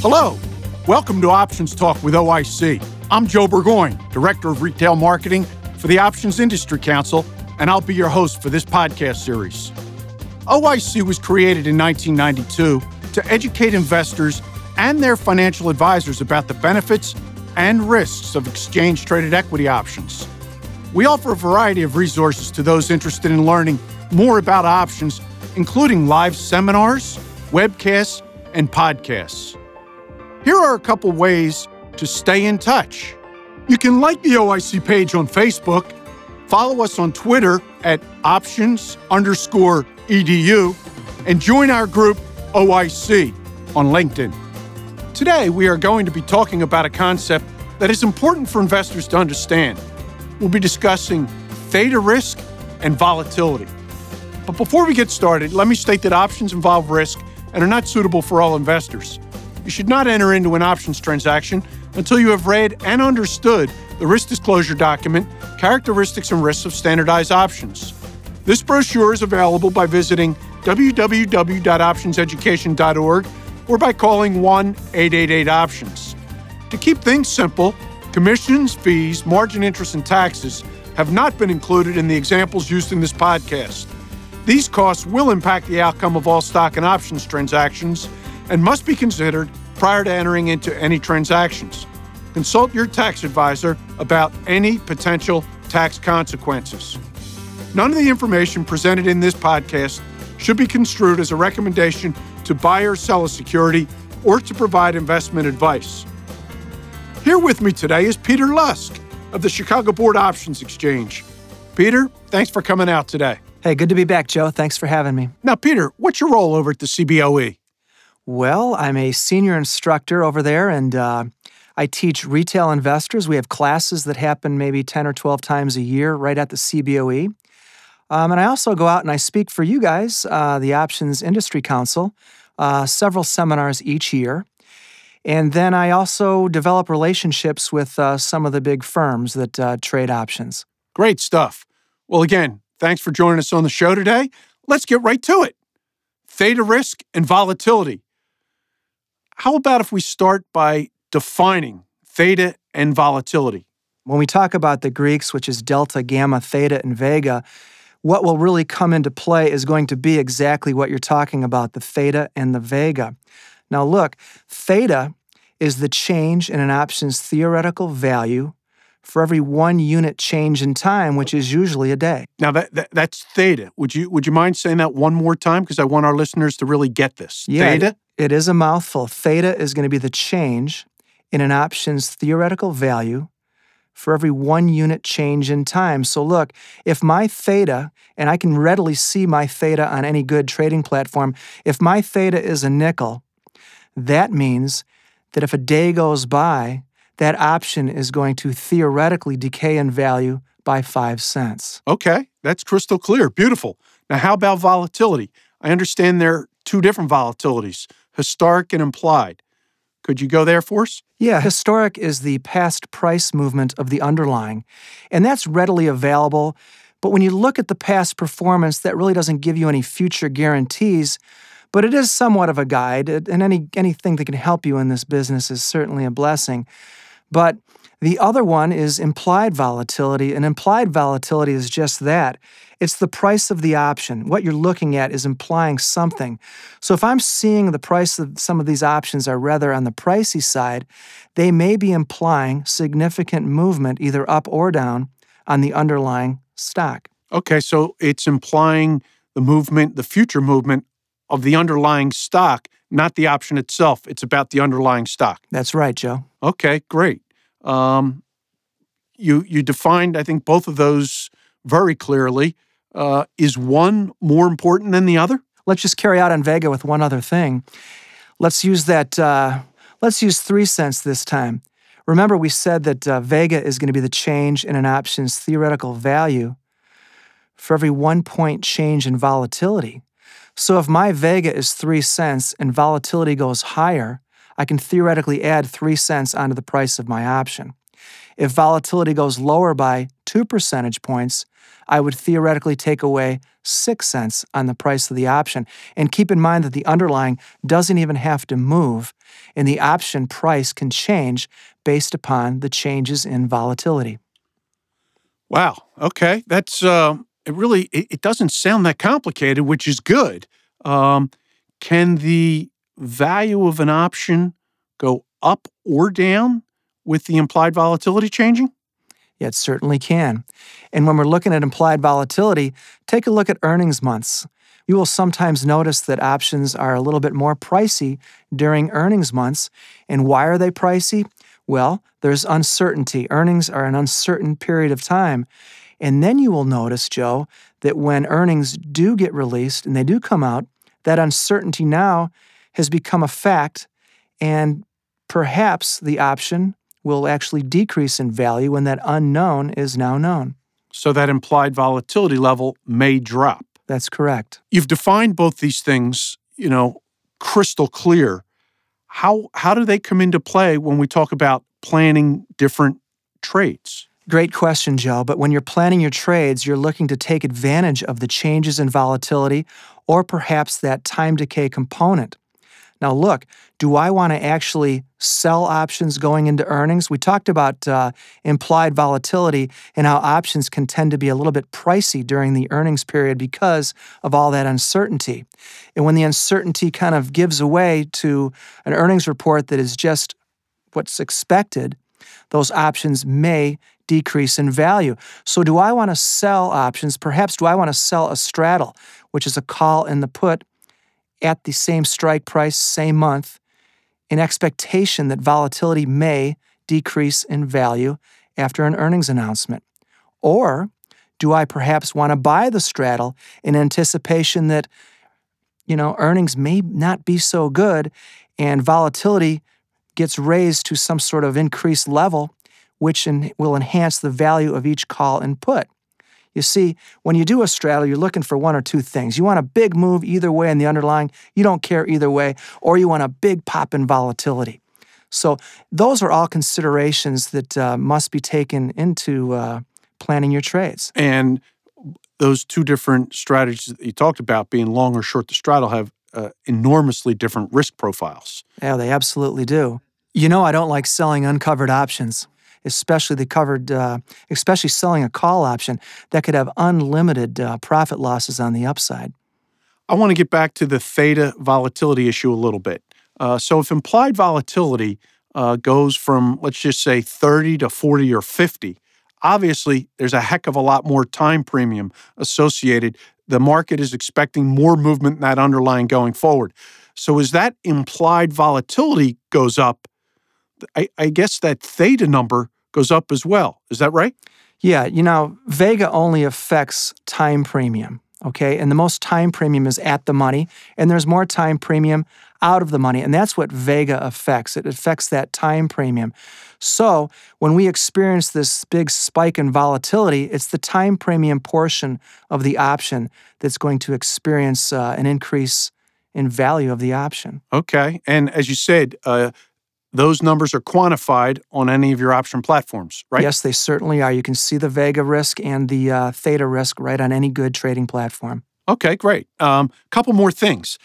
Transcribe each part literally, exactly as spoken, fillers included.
Hello, welcome to Options Talk with O I C. I'm Joe Burgoyne, Director of Retail Marketing for the Options Industry Council, and I'll be your host for this podcast series. O I C was created in nineteen ninety-two to educate investors and their financial advisors about the benefits and risks of exchange-traded equity options. We offer a variety of resources to those interested in learning more about options, including live seminars, webcasts, and podcasts. Here are a couple ways to stay in touch. You can like the O I C page on Facebook, follow us on Twitter at options underscore edu, and join our group O I C on LinkedIn. Today, we are going to be talking about a concept that is important for investors to understand. We'll be discussing theta risk and volatility. But before we get started, let me state that options involve risk and are not suitable for all investors. You should not enter into an options transaction until you have read and understood the risk disclosure document, Characteristics and Risks of Standardized Options. This brochure is available by visiting w w w dot options education dot org or by calling one eight eight eight options. To keep things simple, commissions, fees, margin interest, and taxes have not been included in the examples used in this podcast. These costs will impact the outcome of all stock and options transactions and must be considered prior to entering into any transactions. Consult your tax advisor about any potential tax consequences. None of the information presented in this podcast should be construed as a recommendation to buy or sell a security or to provide investment advice. Here with me today is Peter Lusk of the Chicago Board Options Exchange. Peter, thanks for coming out today. Hey, good to be back, Joe. Thanks for having me. Now, Peter, what's your role over at the C B O E? Well, I'm a senior instructor over there, and uh, I teach retail investors. We have classes that happen maybe ten or twelve times a year right at the C B O E. Um, and I also go out and I speak for you guys, uh, the Options Industry Council, uh, several seminars each year. And then I also develop relationships with uh, some of the big firms that uh, trade options. Great stuff. Well, again, thanks for joining us on the show today. Let's get right to it. Theta risk and volatility. How about if we start by defining theta and volatility? When we talk about the Greeks, which is delta, gamma, theta, and vega, what will really come into play is going to be exactly what you're talking about, the theta and the vega. Now look, theta is the change in an option's theoretical value for every one unit change in time, which is usually a day. Now that, that that's theta. Would you would you mind saying that one more time? Because I want our listeners to really get this. Yeah, theta? It, it is a mouthful. Theta is going to be the change in an option's theoretical value for every one unit change in time. So look, if my theta, and I can readily see my theta on any good trading platform, if my theta is a nickel, that means that if a day goes by, that option is going to theoretically decay in value by five cents. Okay, that's crystal clear. Beautiful. Now, how about volatility? I understand there are two different volatilities, historic and implied. Could you go there for us? Yeah, historic is the past price movement of the underlying, and that's readily available. But when you look at the past performance, that really doesn't give you any future guarantees, but it is somewhat of a guide, and any anything that can help you in this business is certainly a blessing. But the other one is implied volatility, and implied volatility is just that. It's the price of the option. What you're looking at is implying something. So if I'm seeing the price of some of these options are rather on the pricey side, they may be implying significant movement either up or down on the underlying stock. Okay, so it's implying the movement, the future movement of the underlying stock, not the option itself. It's about the underlying stock. That's right, Joe. Okay, great. Um, you you defined, I think, both of those very clearly. Uh, is one more important than the other? Let's just carry out on Vega with one other thing. Let's use that. Uh, let's use three cents this time. Remember, we said that uh, Vega is going to be the change in an option's theoretical value for every one point change in volatility. So if my Vega is three cents and volatility goes higher, I can theoretically add three cents onto the price of my option. If volatility goes lower by two percentage points, I would theoretically take away six cents on the price of the option. And keep in mind that the underlying doesn't even have to move, and the option price can change based upon the changes in volatility. Wow. Okay. That's, uh, it really, it, it doesn't sound that complicated, which is good. Um, can the value of an option go up or down with the implied volatility changing? Yeah, it certainly can. And when we're looking at implied volatility, take a look at earnings months. You will sometimes notice that options are a little bit more pricey during earnings months. And why are they pricey? Well, there's uncertainty. Earnings are an uncertain period of time. And then you will notice, Joe, that when earnings do get released and they do come out, that uncertainty now has become a fact, and perhaps the option will actually decrease in value when that unknown is now known. So that implied volatility level may drop. That's correct. You've defined both these things, you know, crystal clear. How how do they come into play when we talk about planning different trades? Great question, Joe. But when you're planning your trades, you're looking to take advantage of the changes in volatility or perhaps that time decay component. Now, look, do I want to actually sell options going into earnings? We talked about uh, implied volatility and how options can tend to be a little bit pricey during the earnings period because of all that uncertainty. And when the uncertainty kind of gives way to an earnings report that is just what's expected, those options may decrease in value. So do I want to sell options? Perhaps do I want to sell a straddle, which is a call and the put, at the same strike price, same month, in expectation that volatility may decrease in value after an earnings announcement? Or do I perhaps want to buy the straddle in anticipation that, you know, earnings may not be so good and volatility gets raised to some sort of increased level, which in, will enhance the value of each call and put? You see, when you do a straddle, you're looking for one or two things. You want a big move either way in the underlying, you don't care either way, or you want a big pop in volatility. So those are all considerations that uh, must be taken into uh, planning your trades. And those two different strategies that you talked about, being long or short the straddle, have uh, enormously different risk profiles. Yeah, they absolutely do. You know, I don't like selling uncovered options, especially the covered, uh, especially selling a call option that could have unlimited uh, profit losses on the upside. I want to get back to the theta volatility issue a little bit. Uh, so if implied volatility uh, goes from, let's just say, thirty to forty or fifty, obviously there's a heck of a lot more time premium associated. The market is expecting more movement in that underlying going forward. So as that implied volatility goes up, I, I guess that theta number goes up as well. Is that right? Yeah, you know, Vega only affects time premium, okay? And the most time premium is at the money, and there's more time premium out of the money, and that's what Vega affects. It affects that time premium. So when we experience this big spike in volatility, it's the time premium portion of the option that's going to experience uh, an increase in value of the option. Okay. And as you said, uh, those numbers are quantified on any of your option platforms, right? Yes, they certainly are. You can see the Vega risk and the uh, theta risk right on any good trading platform. Okay, great. A um, couple more things.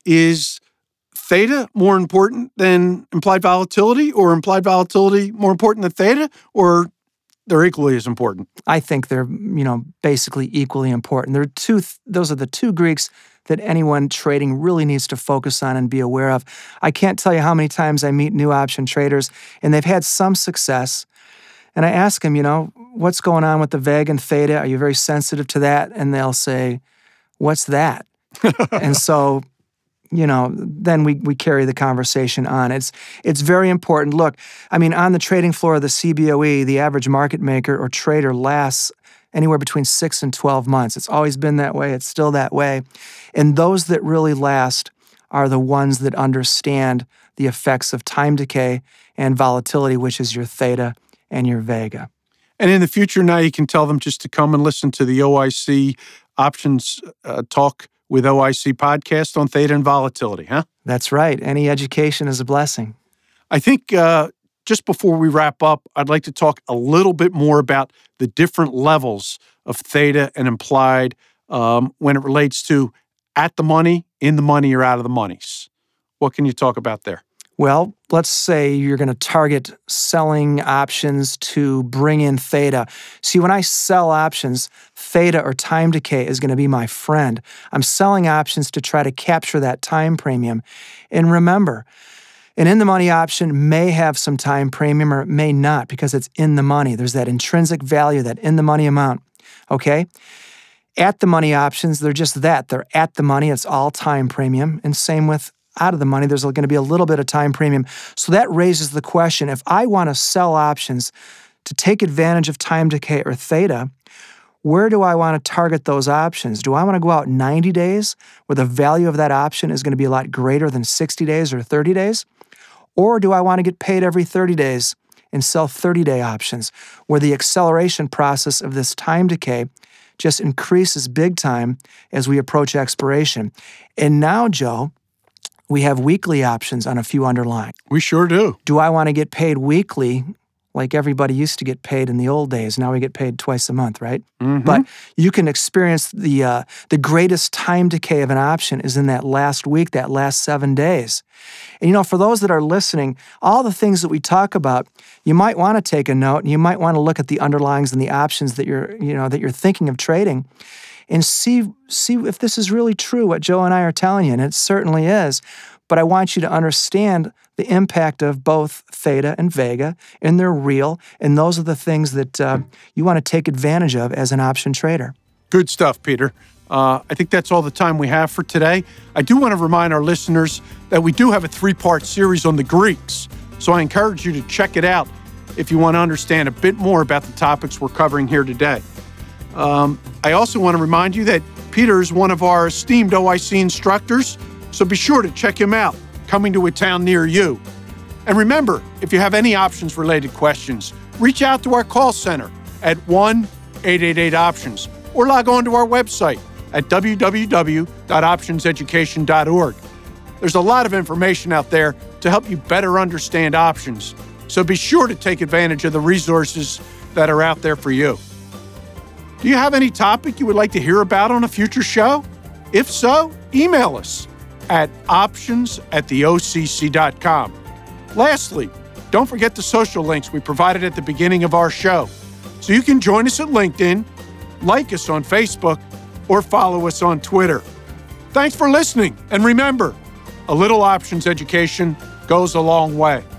Is theta more important than implied volatility, or implied volatility more important than theta, or they're equally as important? I think they're, you know, basically equally important. There are two, th- those are the two Greeks that anyone trading really needs to focus on and be aware of. I can't tell you how many times I meet new option traders, and they've had some success. And I ask them, you know, what's going on with the Vega and theta? Are you very sensitive to that? And they'll say, what's that? And so, you know, then we we carry the conversation on. It's it's very important. Look, I mean, on the trading floor of the C B O E, the average market maker or trader lasts anywhere between six and twelve months. It's always been that way. It's still that way. And those that really last are the ones that understand the effects of time decay and volatility, which is your theta and your Vega. And in the future, now you can tell them just to come and listen to the O I C Options uh, Talk with O I C podcast on theta and volatility, huh? That's right. Any education is a blessing. I think uh, just before we wrap up, I'd like to talk a little bit more about the different levels of theta and implied um, when it relates to at the money, in the money, or out of the monies. What can you talk about there? Well, let's say you're going to target selling options to bring in theta. See, when I sell options, theta or time decay is going to be my friend. I'm selling options to try to capture that time premium. And remember, an in-the-money option may have some time premium or it may not because it's in the money. There's that intrinsic value, that in-the-money amount, okay? At-the-money options, they're just that. They're at the money. It's all time premium. And same with out of the money, there's going to be a little bit of time premium. So that raises the question, if I want to sell options to take advantage of time decay or theta, where do I want to target those options? Do I want to go out ninety days where the value of that option is going to be a lot greater than sixty days or thirty days? Or do I want to get paid every thirty days and sell thirty-day options where the acceleration process of this time decay just increases big time as we approach expiration? And now, Joe, we have weekly options on a few underlying. We sure do. Do I want to get paid weekly like everybody used to get paid in the old days? Now we get paid twice a month, right? Mm-hmm. But you can experience the uh, the greatest time decay of an option is in that last week, that last seven days. And you know, for those that are listening, all the things that we talk about, you might want to take a note and you might want to look at the underlyings and the options that you're, you know, that you're thinking of trading and see see if this is really true, what Joe and I are telling you, and it certainly is. But I want you to understand the impact of both theta and vega, and they're real, and those are the things that uh, you want to take advantage of as an option trader. Good stuff, Peter. Uh, I think that's all the time we have for today. I do want to remind our listeners that we do have a three-part series on the Greeks, so I encourage you to check it out if you want to understand a bit more about the topics we're covering here today. Um, I also want to remind you that Peter is one of our esteemed O I C instructors, so be sure to check him out, coming to a town near you. And remember, if you have any options-related questions, reach out to our call center at one eight eight eight options or log on to our website at w w w dot options education dot org. There's a lot of information out there to help you better understand options, so be sure to take advantage of the resources that are out there for you. Do you have any topic you would like to hear about on a future show? If so, email us at options at the o c c dot com. Lastly, don't forget the social links we provided at the beginning of our show, so you can join us at LinkedIn, like us on Facebook, or follow us on Twitter. Thanks for listening, and remember, a little options education goes a long way.